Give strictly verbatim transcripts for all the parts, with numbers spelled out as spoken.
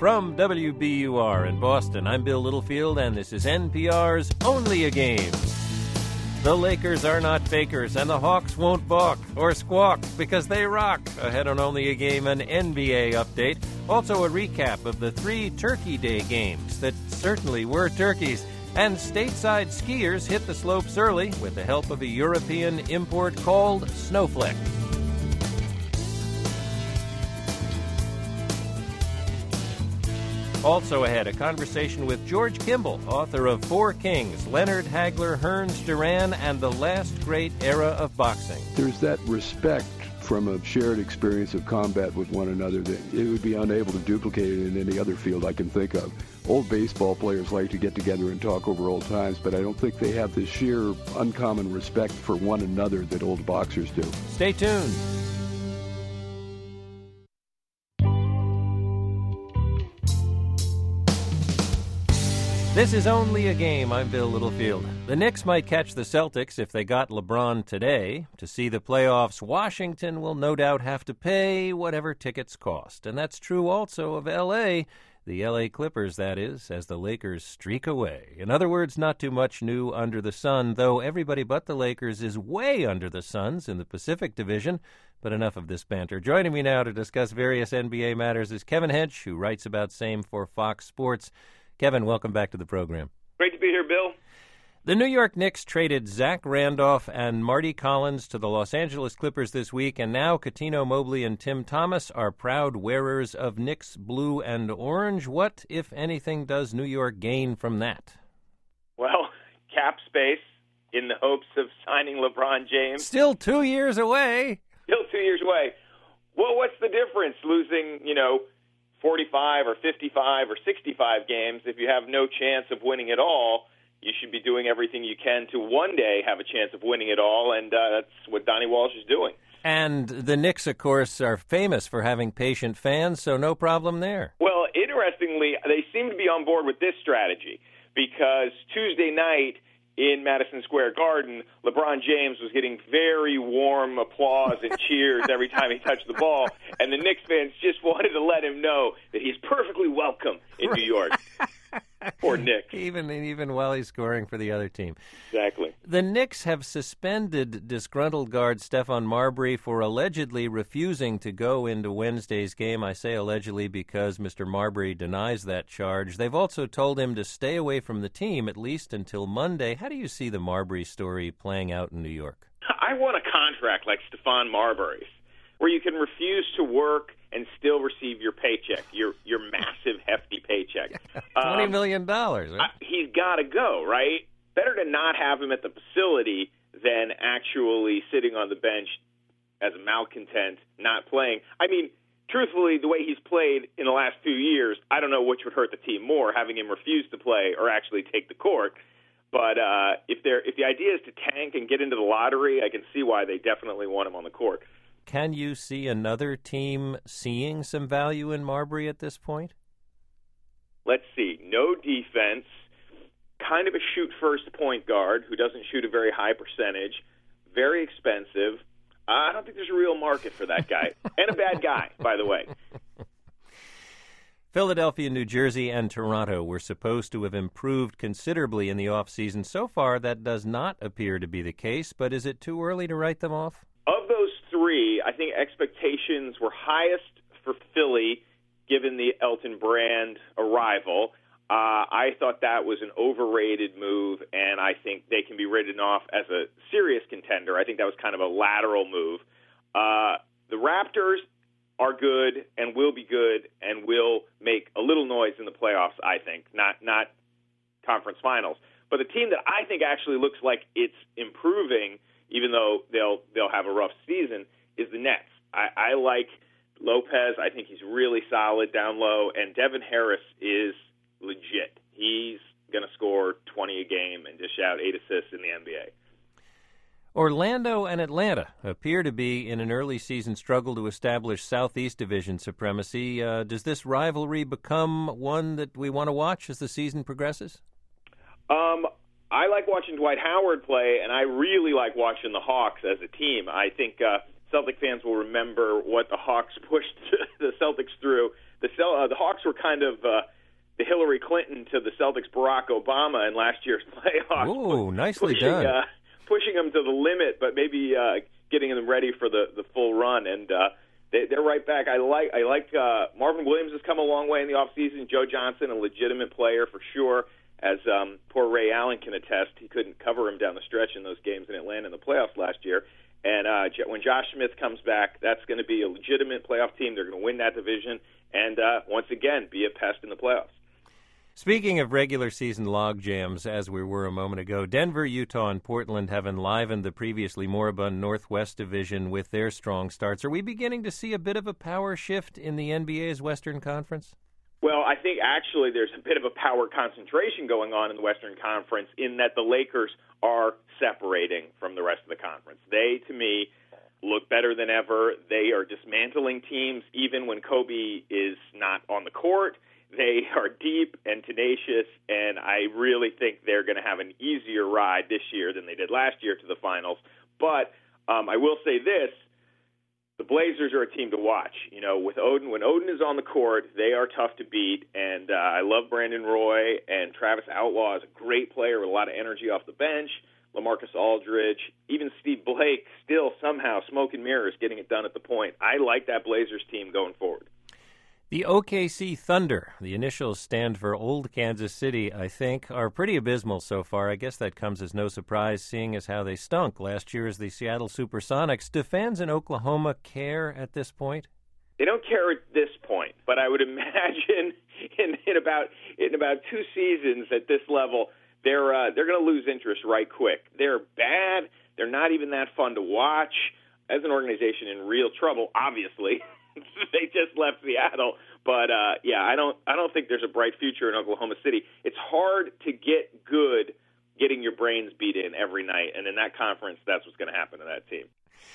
From W B U R in Boston, I'm Bill Littlefield, and this is N P R's Only a Game. The Lakers are not fakers, and the Hawks won't balk or squawk because they rock. Ahead on Only a Game, an N B A update. Also a recap of the three Turkey Day games that certainly were turkeys. And stateside skiers hit the slopes early with the help of a European import called Snowflake. Also ahead, a conversation with George Kimball, author of Four Kings, Leonard Hagler, Hearns Duran, and the Last Great Era of Boxing. There's that respect from a shared experience of combat with one another that it would be unable to duplicate it in any other field I can think of. Old baseball players like to get together and talk over old times, but I don't think they have the sheer uncommon respect for one another that old boxers do. Stay tuned. This is Only a Game. I'm Bill Littlefield. The Knicks might catch the Celtics if they got LeBron today. To see the playoffs, Washington will no doubt have to pay whatever tickets cost. And that's true also of L A, the L A Clippers, that is, as the Lakers streak away. In other words, not too much new under the sun, though everybody but the Lakers is way under the Suns in the Pacific Division. But enough of this banter. Joining me now to discuss various N B A matters is Kevin Hench, who writes about same for Fox Sports. Kevin, welcome back to the program. Great to be here, Bill. The New York Knicks traded Zach Randolph and Marty Collins to the Los Angeles Clippers this week, and now Cuttino Mobley and Tim Thomas are proud wearers of Knicks blue and orange. What, if anything, does New York gain from that? Well, cap space in the hopes of signing LeBron James. Still two years away. Still two years away. Well, what's the difference losing, you know, forty-five or fifty-five or sixty-five games? If you have no chance of winning it all, you should be doing everything you can to one day have a chance of winning it all, and uh, that's what Donnie Walsh is doing. And the Knicks, of course, are famous for having patient fans, so no problem there. Well, interestingly, they seem to be on board with this strategy because Tuesday night in Madison Square Garden, LeBron James was getting very warm applause and cheers every time he touched the ball, and the Knicks fans just wanted to let him know that he's perfectly welcome in New York. Poor Knicks. Even, even while he's scoring for the other team. Exactly. The Knicks have suspended disgruntled guard Stephon Marbury for allegedly refusing to go into Wednesday's game. I say allegedly because Mister Marbury denies that charge. They've also told him to stay away from the team at least until Monday. How do you see the Marbury story playing out in New York? I want a contract like Stephon Marbury's, where you can refuse to work and still receive your paycheck, your your massive, hefty paycheck. Twenty million dollars. Um, right? He's got to go, right? Better to not have him at the facility than actually sitting on the bench as a malcontent, not playing. I mean, truthfully, the way he's played in the last few years, I don't know which would hurt the team more, having him refuse to play or actually take the court. But uh, if they're if the idea is to tank and get into the lottery, I can see why they definitely want him on the court. Can you see another team seeing some value in Marbury at this point? Let's see. No defense, kind of a shoot-first point guard who doesn't shoot a very high percentage, very expensive. I don't think there's a real market for that guy. And a bad guy, by the way. Philadelphia, New Jersey, and Toronto were supposed to have improved considerably in the offseason. So far, that does not appear to be the case, but is it too early to write them off? Of those three, I think expectations were highest for Philly, given the Elton Brand arrival. Uh, I thought that was an overrated move, and I think they can be written off as a serious contender. I think that was kind of a lateral move. Uh, the Raptors are good and will be good and will make a little noise in the playoffs, I think, not not conference finals. But the team that I think actually looks like it's improving, even though they'll they'll have a rough season, is the Nets. I, I like Lopez. I think he's really solid down low, and Devin Harris is legit. He's going to score twenty a game and dish out eight assists in the N B A. Orlando and Atlanta appear to be in an early season struggle to establish Southeast Division supremacy. Uh, does this rivalry become one that we want to watch as the season progresses? Um, I like watching Dwight Howard play, and I really like watching the Hawks as a team. I think uh, Celtic fans will remember what the Hawks pushed the Celtics through the uh, the Hawks were kind of uh, the Hillary Clinton to the Celtics Barack Obama in last year's playoffs. Ooh, nicely pushing, done. Uh, pushing them to the limit, but maybe uh, getting them ready for the, the full run. And uh, they, they're right back. I like I like uh, Marvin Williams has come a long way in the offseason. Joe Johnson, a legitimate player for sure. As um, poor Ray Allen can attest, he couldn't cover him down the stretch in those games in Atlanta in the playoffs last year. And uh, when Josh Smith comes back, that's going to be a legitimate playoff team. They're going to win that division and, uh, once again, be a pest in the playoffs. Speaking of regular season log jams, as we were a moment ago, Denver, Utah, and Portland have enlivened the previously moribund Northwest Division with their strong starts. Are we beginning to see a bit of a power shift in the N B A's Western Conference? Well, I think actually there's a bit of a power concentration going on in the Western Conference in that the Lakers are separating from the rest of the conference. They, to me, look better than ever. They are dismantling teams even when Kobe is not on the court. They are deep and tenacious, and I really think they're going to have an easier ride this year than they did last year to the finals. But um, I will say this. The Blazers are a team to watch. You know, with Odin, when Odin is on the court, they are tough to beat. And uh, I love Brandon Roy, and Travis Outlaw is a great player with a lot of energy off the bench. LaMarcus Aldridge, even Steve Blake, still somehow smoke and mirrors, getting it done at the point. I like that Blazers team going forward. The O K C Thunder, the initials stand for Old Kansas City, I think, are pretty abysmal so far. I guess that comes as no surprise, seeing as how they stunk last year as the Seattle Supersonics. Do fans in Oklahoma care at this point? They don't care at this point, but I would imagine in, in about in about two seasons at this level, they're uh, they're going to lose interest right quick. They're bad. They're not even that fun to watch. As an organization in real trouble, obviously. They just left Seattle, but uh, yeah, I don't. I don't think there's a bright future in Oklahoma City. It's hard to get good, getting your brains beat in every night, and in that conference, that's what's going to happen to that team.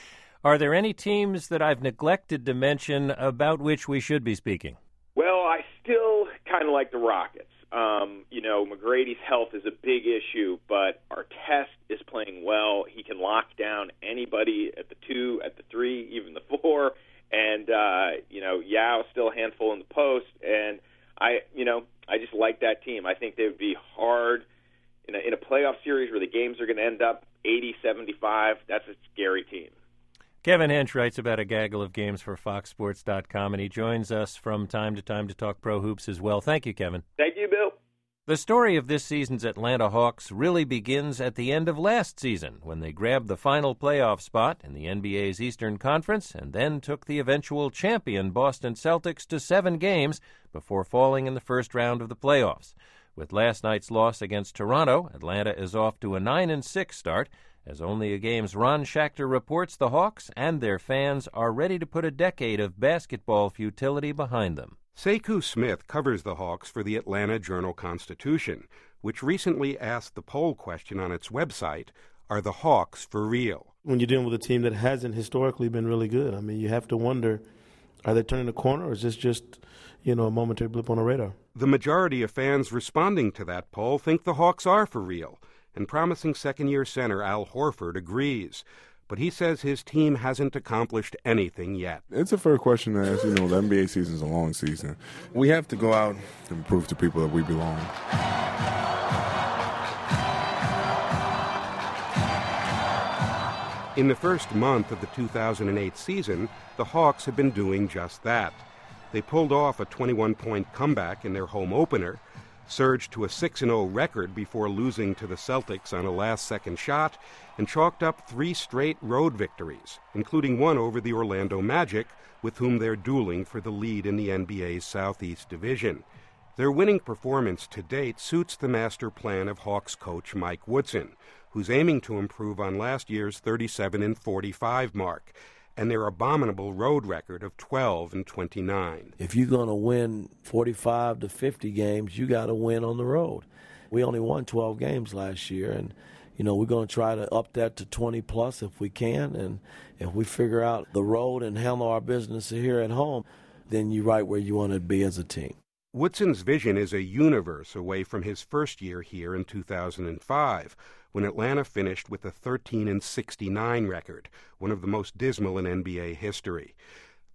Are there any teams that I've neglected to mention about which we should be speaking? Well, I still kind of like the Rockets. Um, you know, McGrady's health is a big issue, but Artest is playing well. He can lock down anybody at the two, at the three, even the four. And, uh, you know, Yao still a handful in the post. And, I, you know, I just like that team. I think they would be hard in a, in a playoff series where the games are going to end up eighty seventy-five. That's a scary team. Kevin Hench writes about a gaggle of games for Fox Sports dot com, and he joins us from time to time to talk pro hoops as well. Thank you, Kevin. Thank you, Bill. The story of this season's Atlanta Hawks really begins at the end of last season when they grabbed the final playoff spot in the N B A's Eastern Conference and then took the eventual champion Boston Celtics to seven games before falling in the first round of the playoffs. With last night's loss against Toronto, Atlanta is off to a nine and six start. As Only a Game's Ron Schachter reports, the Hawks and their fans are ready to put a decade of basketball futility behind them. Sekou Smith covers the Hawks for the Atlanta Journal-Constitution, which recently asked the poll question on its website, are the Hawks for real? When you're dealing with a team that hasn't historically been really good, I mean, you have to wonder, are they turning the corner or is this just, you know, a momentary blip on the radar? The majority of fans responding to that poll think the Hawks are for real, and promising second-year center Al Horford agrees. But he says his team hasn't accomplished anything yet. It's a fair question to ask. You know, the N B A season is a long season. We have to go out and prove to people that we belong. In the first month of the two thousand eight season, the Hawks have been doing just that. They pulled off a twenty-one point comeback in their home opener, surged to a six and oh record before losing to the Celtics on a last-second shot, and chalked up three straight road victories, including one over the Orlando Magic, with whom they're dueling for the lead in the N B A's Southeast Division. Their winning performance to date suits the master plan of Hawks coach Mike Woodson, who's aiming to improve on last year's thirty-seven and forty-five mark, and their abominable road record of twelve and twenty-nine. If you're going to win forty-five to fifty games, you got to win on the road. We only won twelve games last year, and you know, we're going to try to up that to twenty plus if we can, and if we figure out the road and handle our business here at home, then you're right where you want to be as a team. Woodson's vision is a universe away from his first year here in two thousand five, when Atlanta finished with a thirteen and sixty-nine record, one of the most dismal in N B A history.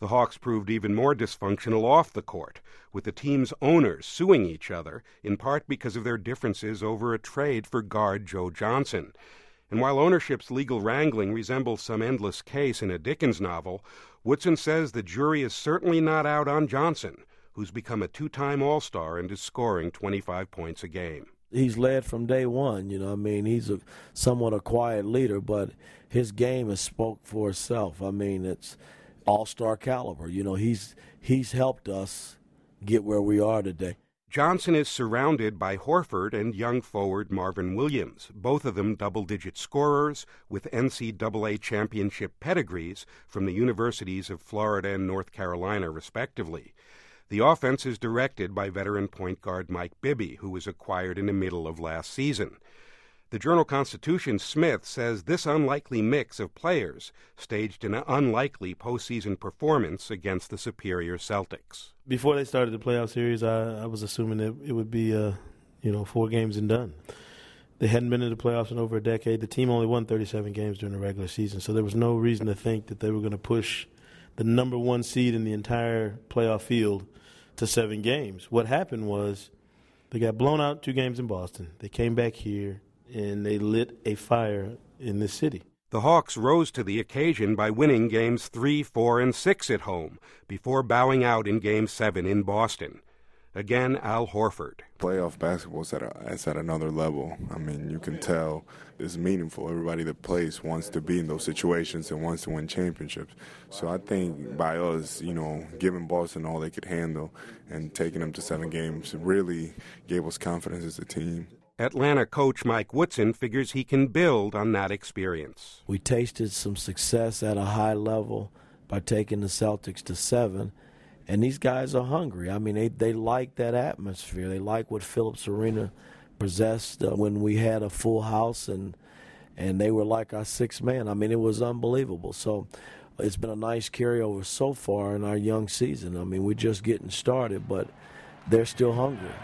The Hawks proved even more dysfunctional off the court, with the team's owners suing each other, in part because of their differences over a trade for guard Joe Johnson. And while ownership's legal wrangling resembles some endless case in a Dickens novel, Woodson says the jury is certainly not out on Johnson, who's become a two-time All-Star and is scoring twenty-five points a game. He's led from day one, you know. I mean, he's a somewhat a quiet leader, but his game has spoke for itself. I mean, it's all-star caliber. You know, he's he's helped us get where we are today. Johnson is surrounded by Horford and young forward Marvin Williams, both of them double-digit scorers with N C double A championship pedigrees from the universities of Florida and North Carolina, respectively. The offense is directed by veteran point guard Mike Bibby, who was acquired in the middle of last season. The Journal-Constitution Smith says this unlikely mix of players staged an unlikely postseason performance against the superior Celtics. Before they started the playoff series, I, I was assuming that it would be, uh, you know, four games and done. They hadn't been in the playoffs in over a decade. The team only won thirty-seven games during the regular season, so there was no reason to think that they were going to push the number one seed in the entire playoff field to seven games. What happened was they got blown out two games in Boston. They came back here, and they lit a fire in this city. The Hawks rose to the occasion by winning games three, four, and six at home before bowing out in game seven in Boston. Again, Al Horford. Playoff basketball is at, a, it's at another level. I mean, you can tell it's meaningful. Everybody that plays wants to be in those situations and wants to win championships. So I think by us, you know, giving Boston all they could handle and taking them to seven games really gave us confidence as a team. Atlanta coach Mike Woodson figures he can build on that experience. We tasted some success at a high level by taking the Celtics to seven, and these guys are hungry. I mean, they, they like that atmosphere. They like what Phillips Arena possessed uh, when we had a full house, and and they were like our sixth man. I mean, it was unbelievable. So it's been a nice carryover so far in our young season. I mean, we're just getting started, but they're still hungry.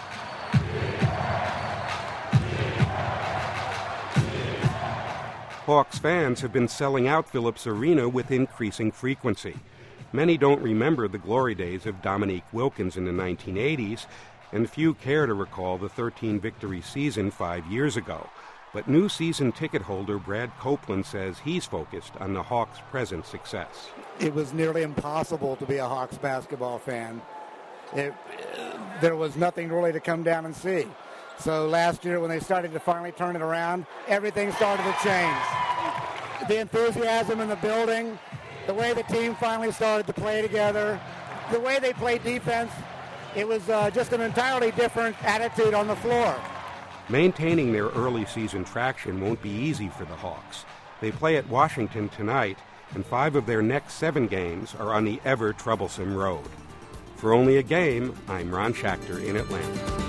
Hawks fans have been selling out Phillips Arena with increasing frequency. Many don't remember the glory days of Dominique Wilkins in the nineteen eighties, and few care to recall the thirteen-victory season five years ago. But new season ticket holder Brad Copeland says he's focused on the Hawks' present success. It was nearly impossible to be a Hawks basketball fan. It, there was nothing really to come down and see. So last year when they started to finally turn it around, everything started to change. The enthusiasm in the building, the way the team finally started to play together, the way they played defense, it was uh, just an entirely different attitude on the floor. Maintaining their early season traction won't be easy for the Hawks. They play at Washington tonight, and five of their next seven games are on the ever-troublesome road. For Only a Game, I'm Ron Schachter in Atlanta.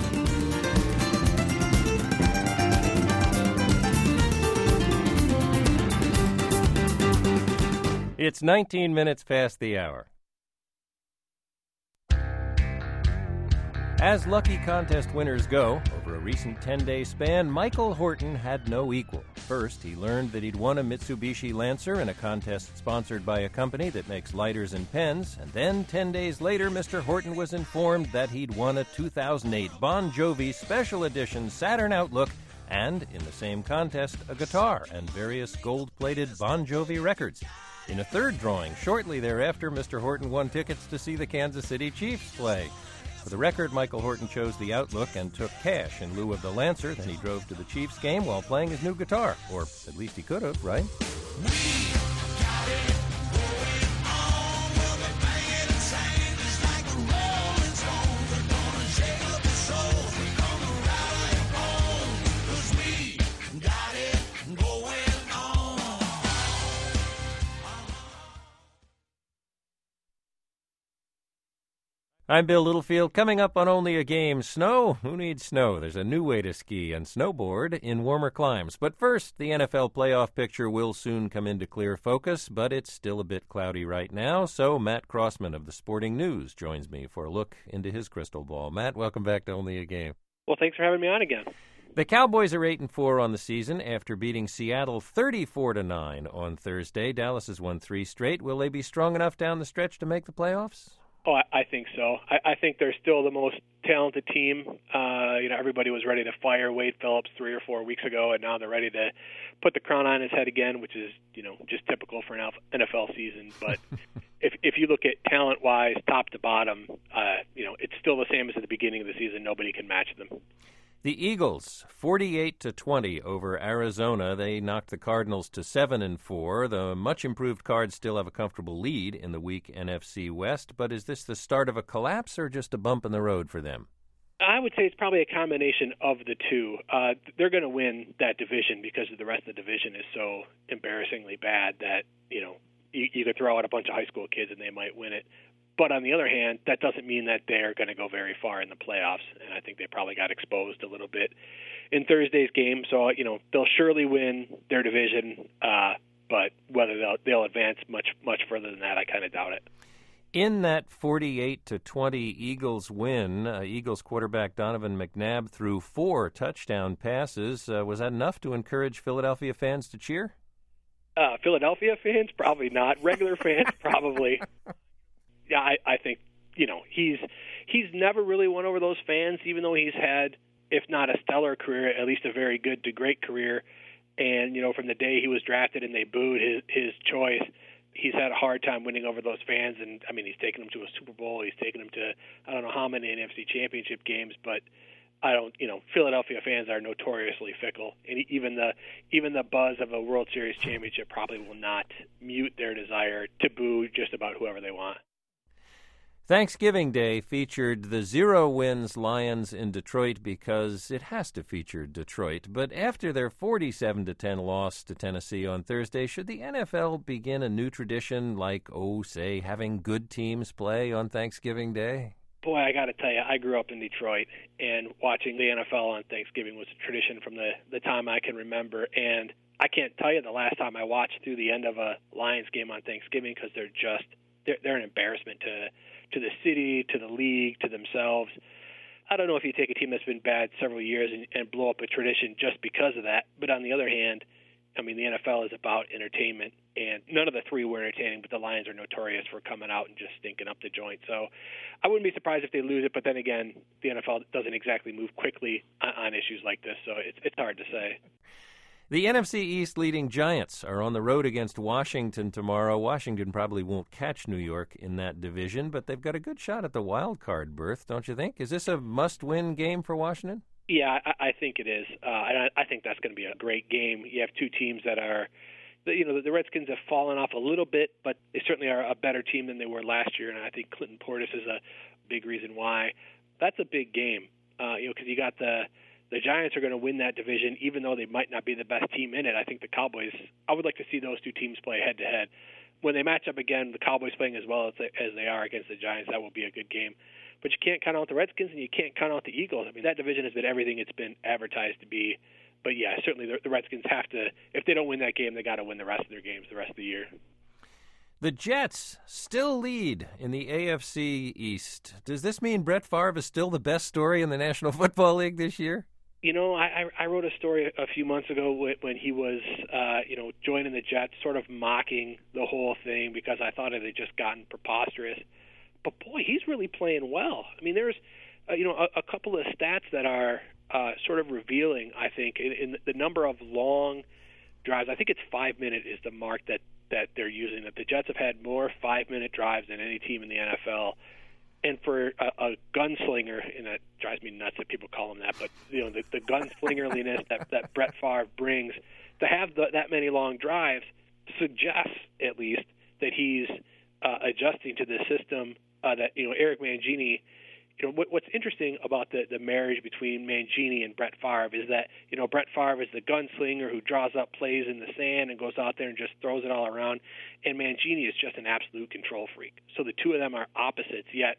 It's nineteen minutes past the hour. As lucky contest winners go, over a recent ten-day span, Michael Horton had no equal. First, he learned that he'd won a Mitsubishi Lancer in a contest sponsored by a company that makes lighters and pens, and then ten days later, Mister Horton was informed that he'd won a two thousand eight Bon Jovi Special Edition Saturn Outlook, and, in the same contest, a guitar and various gold-plated Bon Jovi records. In a third drawing, shortly thereafter, Mister Horton won tickets to see the Kansas City Chiefs play. For the record, Michael Horton chose the Outlook and took cash in lieu of the Lancer. Then he drove to the Chiefs game while playing his new guitar. Or at least he could have, right? I'm Bill Littlefield. Coming up on Only a Game, snow? Who needs snow? There's a new way to ski and snowboard in warmer climes. But first, the N F L playoff picture will soon come into clear focus, but it's still a bit cloudy right now. So Matt Crossman of the Sporting News joins me for a look into his crystal ball. Matt, welcome back to Only a Game. Well, thanks for having me on again. The Cowboys are eight and four on the season after beating Seattle thirty-four to nine on Thursday. Dallas has won three straight. Will they be strong enough down the stretch to make the playoffs? Oh, I, I think so. I, I think they're still the most talented team. Uh, you know, everybody was ready to fire Wade Phillips three or four weeks ago, and now they're ready to put the crown on his head again, which is, you know, just typical for an N F L season. But if if you look at talent-wise, top to bottom, uh, you know, it's still the same as at the beginning of the season. Nobody can match them. The Eagles, forty-eight to twenty over Arizona. They knocked the Cardinals to seven and four. The much-improved Cards still have a comfortable lead in the weak N F C West, but is this the start of a collapse or just a bump in the road for them? I would say it's probably a combination of the two. Uh, they're going to win that division because the rest of the division is so embarrassingly bad that, you know, you, you could throw out a bunch of high school kids and they might win it. But on the other hand, that doesn't mean that they're going to go very far in the playoffs, and I think they probably got exposed a little bit in Thursday's game. So, you know, they'll surely win their division, uh, but whether they'll, they'll advance much, much further than that, I kind of doubt it. In that forty-eight to twenty Eagles win, uh, Eagles quarterback Donovan McNabb threw four touchdown passes. Uh, was that enough to encourage Philadelphia fans to cheer? Uh, Philadelphia fans? Probably not. Regular fans? Probably. Yeah, I, I think, you know, he's he's never really won over those fans, even though he's had, if not a stellar career, at least a very good to great career. And, you know, from the day he was drafted and they booed his, his choice, he's had a hard time winning over those fans. And, I mean, he's taken them to a Super Bowl. He's taken them to, I don't know how many N F C championship games, but I don't, you know, Philadelphia fans are notoriously fickle. And even the even the buzz of a World Series championship probably will not mute their desire to boo just about whoever they want. Thanksgiving Day featured the zero wins Lions in Detroit because it has to feature Detroit. But after their forty-seven to ten loss to Tennessee on Thursday, should the N F L begin a new tradition like, oh, say, having good teams play on Thanksgiving Day? Boy, I got to tell you, I grew up in Detroit, and watching the N F L on Thanksgiving was a tradition from the, the time I can remember. And I can't tell you the last time I watched through the end of a Lions game on Thanksgiving because they're just they're, they're an embarrassment to to the city, to the league, to themselves. I don't know if you take a team that's been bad several years and, and blow up a tradition just because of that. But on the other hand, I mean, the N F L is about entertainment, and none of the three were entertaining, but the Lions are notorious for coming out and just stinking up the joint. So I wouldn't be surprised if they lose it, but then again, the N F L doesn't exactly move quickly on, on issues like this, so it's, it's hard to say. The N F C East leading Giants are on the road against Washington tomorrow. Washington probably won't catch New York in that division, but they've got a good shot at the wild card berth, don't you think? Is this a must-win game for Washington? Yeah, I, I think it is. Uh, and I, I think that's going to be a great game. You have two teams that are, you know, the Redskins have fallen off a little bit, but they certainly are a better team than they were last year, and I think Clinton Portis is a big reason why. That's a big game, uh, you know, because you got the the Giants are going to win that division, even though they might not be the best team in it. I think the Cowboys, I would like to see those two teams play head-to-head. When they match up again, the Cowboys playing as well as they, as they are against the Giants, that will be a good game. But you can't count out the Redskins and you can't count out the Eagles. I mean, that division has been everything it's been advertised to be. But, yeah, certainly the, the Redskins have to, if they don't win that game, they got to win the rest of their games the rest of the year. The Jets still lead in the A F C East. Does this mean Brett Favre is still the best story in the National Football League this year? You know, I, I wrote a story a few months ago when he was, uh, you know, joining the Jets, sort of mocking the whole thing because I thought it had just gotten preposterous. But, boy, he's really playing well. I mean, there's, uh, you know, a, a couple of stats that are uh, sort of revealing, I think, in, in the number of long drives. I think it's five-minute is the mark that, that they're using. That the Jets have had more five-minute drives than any team in the N F L. And for a, a gunslinger, and that drives me nuts that people call him that, but you know the, the gunslingerliness that, that Brett Favre brings, to have the, that many long drives suggests at least that he's uh, adjusting to the system uh, that you know Eric Mangini. You know what, what's interesting about the, the marriage between Mangini and Brett Favre is that you know Brett Favre is the gunslinger who draws up plays in the sand and goes out there and just throws it all around, and Mangini is just an absolute control freak. So the two of them are opposites, yet.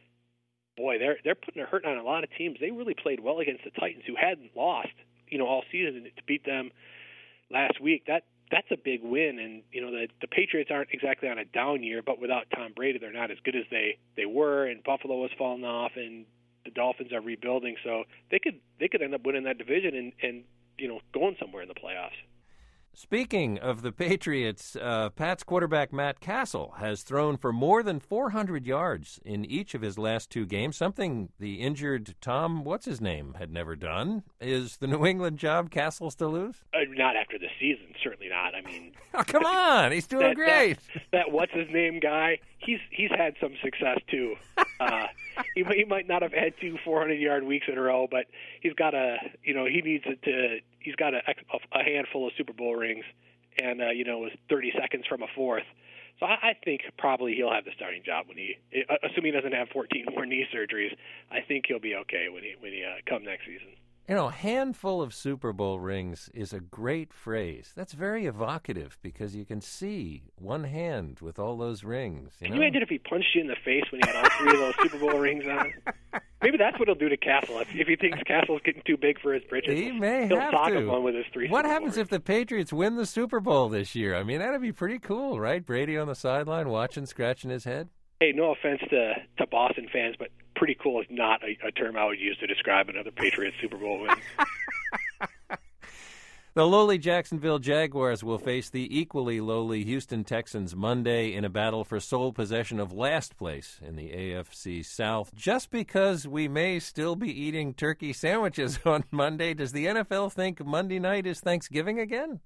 Boy, they're they're putting a hurt on a lot of teams. They really played well against the Titans, who hadn't lost, you know, all season. To beat them last week, that that's a big win. And you know, the the Patriots aren't exactly on a down year, but without Tom Brady, they're not as good as they they were. And Buffalo was falling off, and the Dolphins are rebuilding, so they could they could end up winning that division and, and you know going somewhere in the playoffs. Speaking of the Patriots, uh, Pats quarterback Matt Castle has thrown for more than four hundred yards in each of his last two games, something the injured Tom, what's his name, had never done. Is the New England job Castle's to lose? Uh, not after the season, certainly not. I mean, oh, come on, he's doing that, great. That, that what's his name guy, he's he's had some success too. Uh, he, he might not have had two four hundred yard weeks in a row, but he's got a you know he needs it to. He's got a, a handful of Super Bowl rings, and uh, you know was thirty seconds from a fourth. So I, I think probably he'll have the starting job when he, assuming he doesn't have fourteen more knee surgeries. I think he'll be okay when he when he uh, come next season. You know, handful of Super Bowl rings is a great phrase. That's very evocative because you can see one hand with all those rings. You can know? you imagine if he punched you in the face when he had all three of those Super Bowl rings on? Maybe that's what he'll do to Castle. If, if he thinks Castle's getting too big for his britches, he may he'll have sock to. him one with his three. What Super happens Bowl if the Patriots win the Super Bowl this year? I mean, that'd be pretty cool, right? Brady on the sideline watching, scratching his head. Hey, no offense to, to Boston fans, but pretty cool is not a, a term I would use to describe another Patriots Super Bowl win. The lowly Jacksonville Jaguars will face the equally lowly Houston Texans Monday in a battle for sole possession of last place in the A F C South. Just because we may still be eating turkey sandwiches on Monday, does the N F L think Monday night is Thanksgiving again?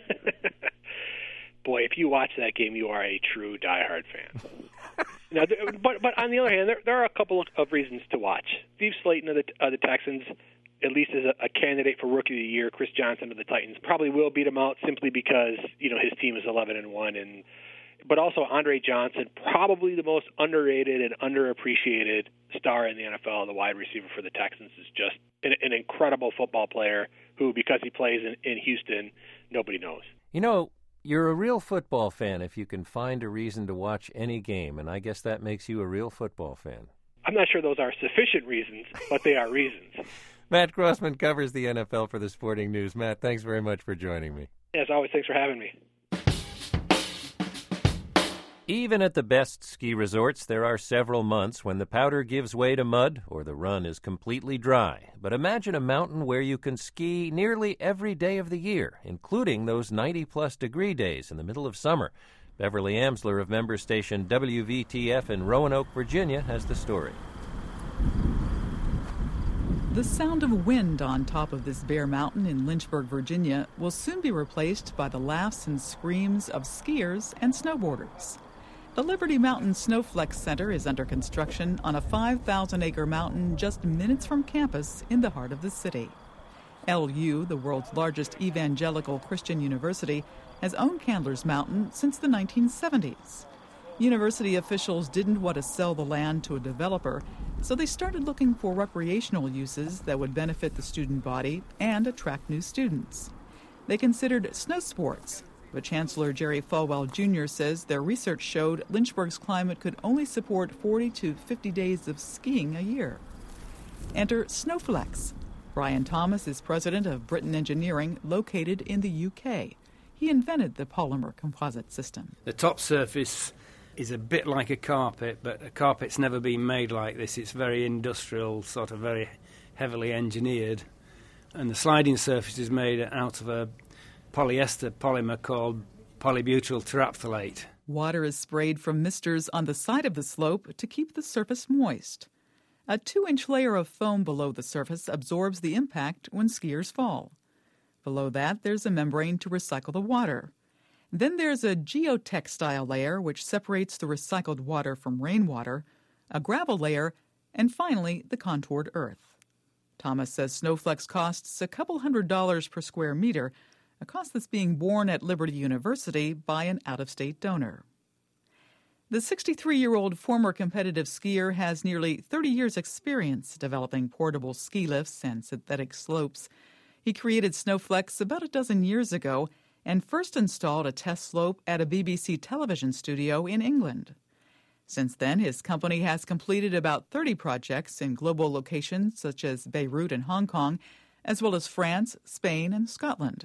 Boy, if you watch that game, you are a true diehard fan. Now, but but on the other hand, there, there are a couple of reasons to watch. Steve Slayton of the, of the Texans, at least as a, a candidate for Rookie of the Year. Chris Johnson of the Titans probably will beat him out simply because you know his team is eleven and one, and but also Andre Johnson, probably the most underrated and underappreciated star in the N F L, the wide receiver for the Texans, is just an, an incredible football player who, because he plays in, in Houston, nobody knows. You know, you're a real football fan if you can find a reason to watch any game, and I guess that makes you a real football fan. I'm not sure those are sufficient reasons, but they are reasons. Matt Grossman covers the N F L for the Sporting News. Matt, thanks very much for joining me. As always, thanks for having me. Even at the best ski resorts, there are several months when the powder gives way to mud or the run is completely dry. But imagine a mountain where you can ski nearly every day of the year, including those ninety-plus degree days in the middle of summer. Beverly Amsler of member station W V T F in Roanoke, Virginia, has the story. The sound of wind on top of this bare mountain in Lynchburg, Virginia, will soon be replaced by the laughs and screams of skiers and snowboarders. The Liberty Mountain Snowflex Center is under construction on a five thousand acre mountain just minutes from campus in the heart of the city. L U, the world's largest evangelical Christian university, has owned Candler's Mountain since the nineteen seventies. University officials didn't want to sell the land to a developer, so they started looking for recreational uses that would benefit the student body and attract new students. They considered snow sports, but Chancellor Jerry Falwell Junior says their research showed Lynchburg's climate could only support forty to fifty days of skiing a year. Enter Snowflex. Brian Thomas is president of Britain Engineering, located in the U K. He invented the polymer composite system. The top surface is a bit like a carpet, but a carpet's never been made like this. It's very industrial, sort of very heavily engineered. And the sliding surface is made out of a polyester polymer called polybutyl terephthalate. Water is sprayed from misters on the side of the slope to keep the surface moist. A two-inch layer of foam below the surface absorbs the impact when skiers fall. Below that, there's a membrane to recycle the water. Then there's a geotextile layer, which separates the recycled water from rainwater, a gravel layer, and finally, the contoured earth. Thomas says Snowflex costs a couple hundred dollars per square meter, a cost that's being borne at Liberty University by an out-of-state donor. The sixty-three-year-old former competitive skier has nearly thirty years' experience developing portable ski lifts and synthetic slopes. He created Snowflex about a dozen years ago and first installed a test slope at a B B C television studio in England. Since then, his company has completed about thirty projects in global locations such as Beirut and Hong Kong, as well as France, Spain, and Scotland.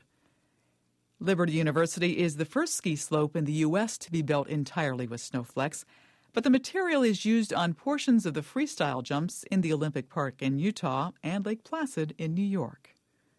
Liberty University is the first ski slope in the U S to be built entirely with Snowflex, But the material is used on portions of the freestyle jumps in the Olympic Park in Utah and Lake Placid in New York.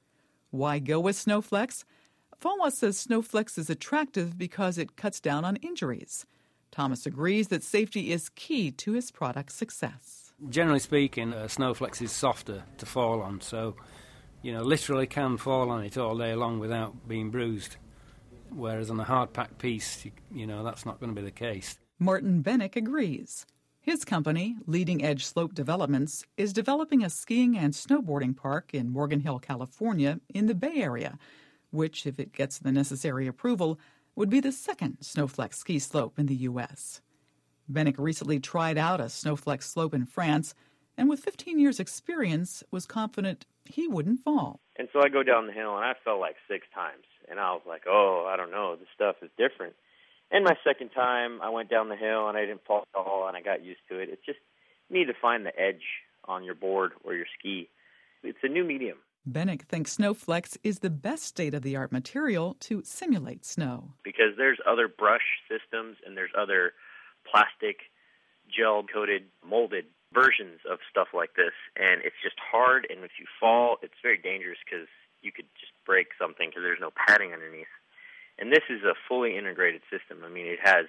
Why go with Snowflex? Falwa says Snowflex is attractive because it cuts down on injuries. Thomas agrees that safety is key to his product's success. Generally speaking, uh, Snowflex is softer to fall on, so you know, literally can fall on it all day long without being bruised. Whereas on a hard-packed piece, you, you know, that's not going to be the case. Martin Bennick agrees. His company, Leading Edge Slope Developments, is developing a skiing and snowboarding park in Morgan Hill, California, in the Bay Area, which, if it gets the necessary approval, would be the second Snowflex ski slope in the U S Bennick recently tried out a Snowflex slope in France, and with fifteen years' experience, was confident he wouldn't fall. And so I go down the hill, and I fell like six times. And I was like, oh, I don't know, this stuff is different. And my second time, I went down the hill, and I didn't fall at all, and I got used to it. It's just, you need to find the edge on your board or your ski. It's a new medium. Bennick thinks Snowflex is the best state-of-the-art material to simulate snow. Because there's other brush systems, and there's other plastic, gel-coated, molded versions of stuff like this, and it's just hard, and if you fall, it's very dangerous because you could just break something because there's no padding underneath. And this is a fully integrated system. I mean, it has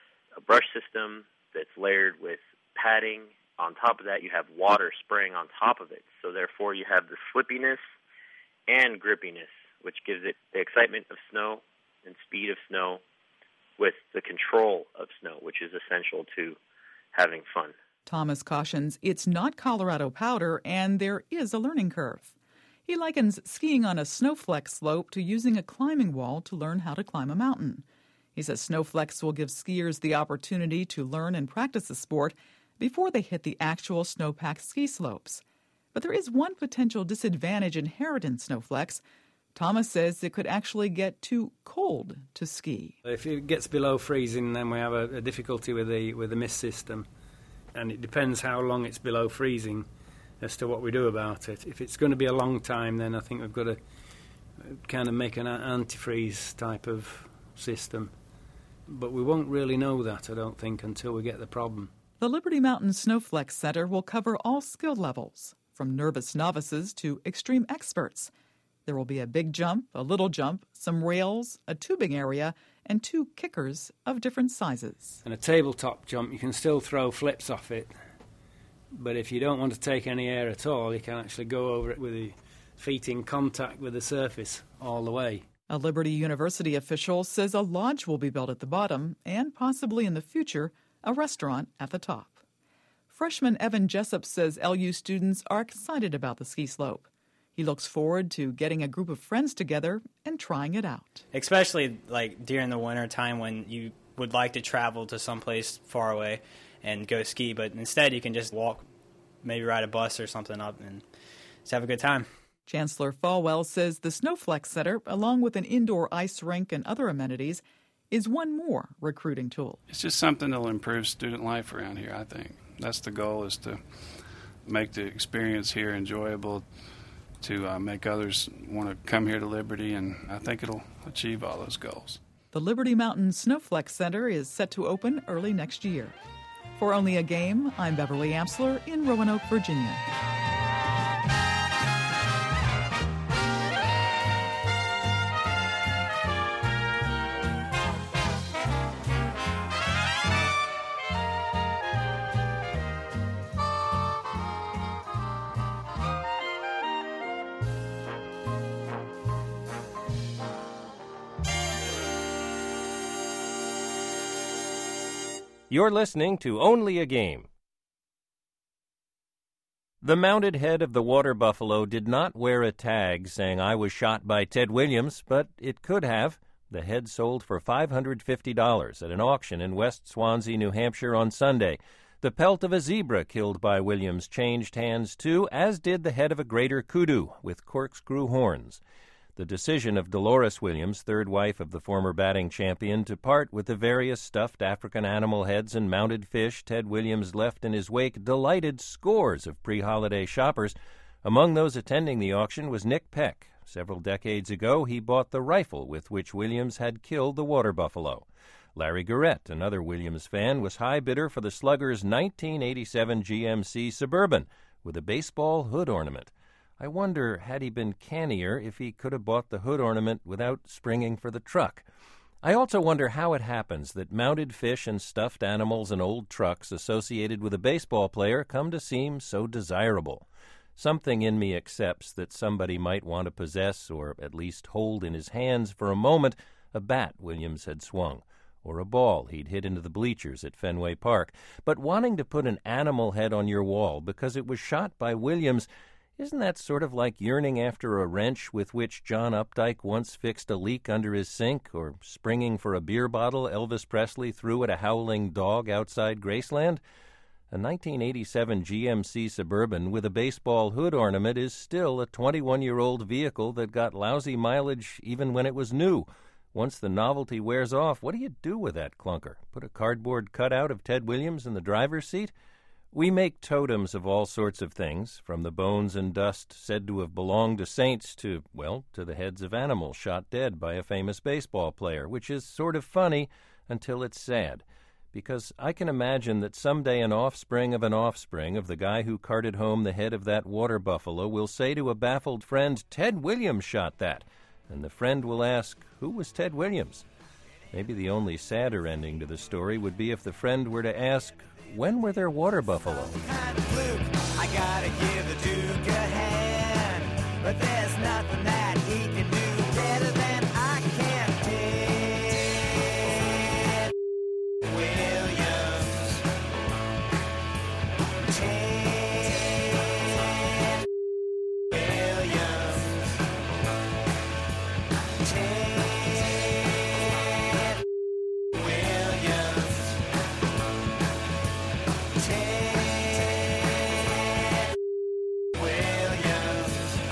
a brush system that's layered with padding. On top of that, you have water spraying on top of it, so therefore you have the slippiness and grippiness, which gives it the excitement of snow and speed of snow with the control of snow, which is essential to having fun. Thomas cautions it's not Colorado powder, and there is a learning curve. He likens skiing on a Snowflex slope to using a climbing wall to learn how to climb a mountain. He says Snowflex will give skiers the opportunity to learn and practice the sport before they hit the actual snowpacked ski slopes. But there is one potential disadvantage inherent in Snowflex. Thomas says it could actually get too cold to ski. If it gets below freezing, then we have a, a difficulty with the with the mist system. And it depends how long it's below freezing as to what we do about it. If it's going to be a long time, then I think we've got to kind of make an antifreeze type of system. But we won't really know that, I don't think, until we get the problem. The Liberty Mountain Snowflex Center will cover all skill levels, from nervous novices to extreme experts. There will be a big jump, a little jump, some rails, a tubing area, and two kickers of different sizes. And a tabletop jump, you can still throw flips off it, but if you don't want to take any air at all, you can actually go over it with the feet in contact with the surface all the way. A Liberty University official says a lodge will be built at the bottom and possibly in the future a restaurant at the top. Freshman Evan Jessup says L U students are excited about the ski slope. He looks forward to getting a group of friends together and trying it out. Especially like during the winter time when you would like to travel to someplace far away and go ski, but instead you can just walk, maybe ride a bus or something up and just have a good time. Chancellor Falwell says the Snowflex Center, along with an indoor ice rink and other amenities, is one more recruiting tool. It's just something that will improve student life around here, I think. That's the goal, is to make the experience here enjoyable, to uh, make others want to come here to Liberty, and I think it'll achieve all those goals. The Liberty Mountain Snowflex Center is set to open early next year. For Only a Game, I'm Beverly Amsler in Roanoke, Virginia. You're listening to Only a Game. The mounted head of the water buffalo did not wear a tag saying I was shot by Ted Williams, but it could have. The head sold for five hundred fifty dollars at an auction in West Swansea, New Hampshire on Sunday. The pelt of a zebra killed by Williams changed hands too, as did the head of a greater kudu with corkscrew horns. The decision of Dolores Williams, third wife of the former batting champion, to part with the various stuffed African animal heads and mounted fish Ted Williams left in his wake delighted scores of pre-holiday shoppers. Among those attending the auction was Nick Peck. Several decades ago, he bought the rifle with which Williams had killed the water buffalo. Larry Garrett, another Williams fan, was high bidder for the Sluggers' nineteen eighty-seven G M C Suburban with a baseball hood ornament. I wonder, had he been cannier, if he could have bought the hood ornament without springing for the truck. I also wonder how it happens that mounted fish and stuffed animals and old trucks associated with a baseball player come to seem so desirable. Something in me accepts that somebody might want to possess, or at least hold in his hands for a moment, a bat Williams had swung, or a ball he'd hit into the bleachers at Fenway Park. But wanting to put an animal head on your wall because it was shot by Williams, isn't that sort of like yearning after a wrench with which John Updike once fixed a leak under his sink, or springing for a beer bottle Elvis Presley threw at a howling dog outside Graceland? A nineteen eighty-seven G M C Suburban with a baseball hood ornament is still a twenty-one-year-old vehicle that got lousy mileage even when it was new. Once the novelty wears off, what do you do with that clunker? Put a cardboard cutout of Ted Williams in the driver's seat? We make totems of all sorts of things, from the bones and dust said to have belonged to saints to, well, to the heads of animals shot dead by a famous baseball player, which is sort of funny until it's sad. Because I can imagine that someday an offspring of an offspring of the guy who carted home the head of that water buffalo will say to a baffled friend, "Ted Williams shot that." And the friend will ask, "Who was Ted Williams?" Maybe the only sadder ending to the story would be if the friend were to ask, "When were there water buffalo?" I gotta give the Duke a hand, but there's nothing that he can do better than I can. Ted Williams. Ted Williams. Ted Williams. Ted Williams.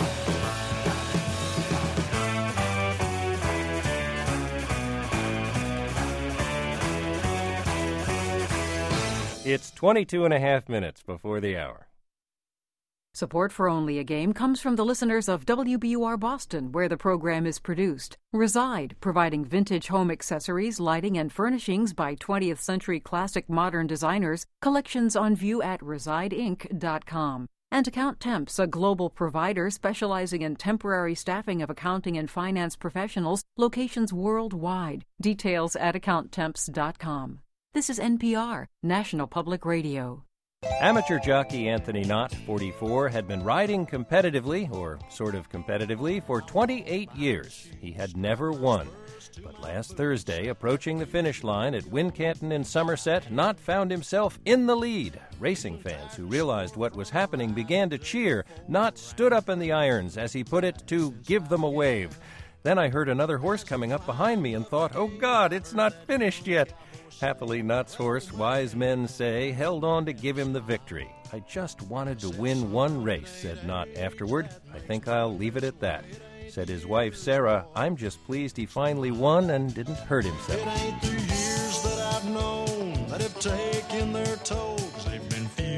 It's twenty-two and a half minutes before the hour. Support for Only a Game comes from the listeners of W B U R Boston, where the program is produced. Reside, providing vintage home accessories, lighting, and furnishings by twentieth century classic modern designers. Collections on view at reside inc dot com. And Account Temps, a global provider specializing in temporary staffing of accounting and finance professionals, locations worldwide. Details at account temps dot com. This is N P R, National Public Radio. Amateur jockey Anthony Knott, forty-four, had been riding competitively, or sort of competitively, for twenty-eight years. He had never won. But last Thursday, approaching the finish line at Wincanton in Somerset, Knott found himself in the lead. Racing fans who realized what was happening began to cheer. Knott stood up in the irons, as he put it, to give them a wave. Then I heard another horse coming up behind me and thought, oh God, it's not finished yet. Happily, Knott's horse, wise men say, held on to give him the victory. I just wanted to win one race, said Knott afterward. I think I'll leave it at that. Said his wife, Sarah, I'm just pleased he finally won and didn't hurt himself. It ain't the years that I've known that have taken their tolls. They've been few.